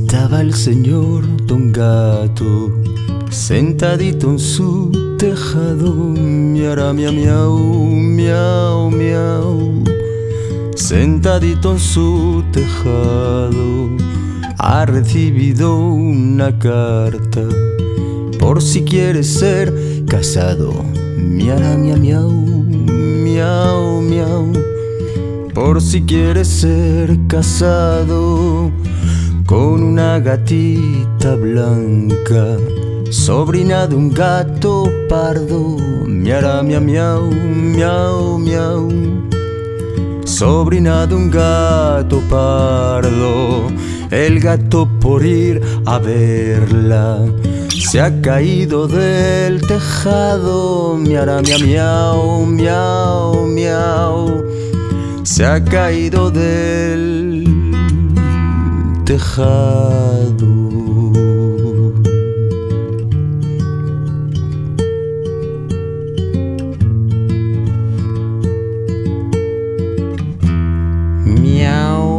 Estaba el señor Don Gato sentadito en su tejado, miara, miau, miau, miau, miau. Sentadito en su tejado, ha recibido una carta por si quiere ser casado, miara, miau, miau, miau, miau. Por si quiere ser casado con una gatita blanca, sobrina de un gato pardo, miara, miau, miau, miau, miau. Sobrina de un gato pardo, el gato por ir a verla se ha caído del tejado, miara, miau, miau, miau, miau. Se ha caído del tejado. Miau.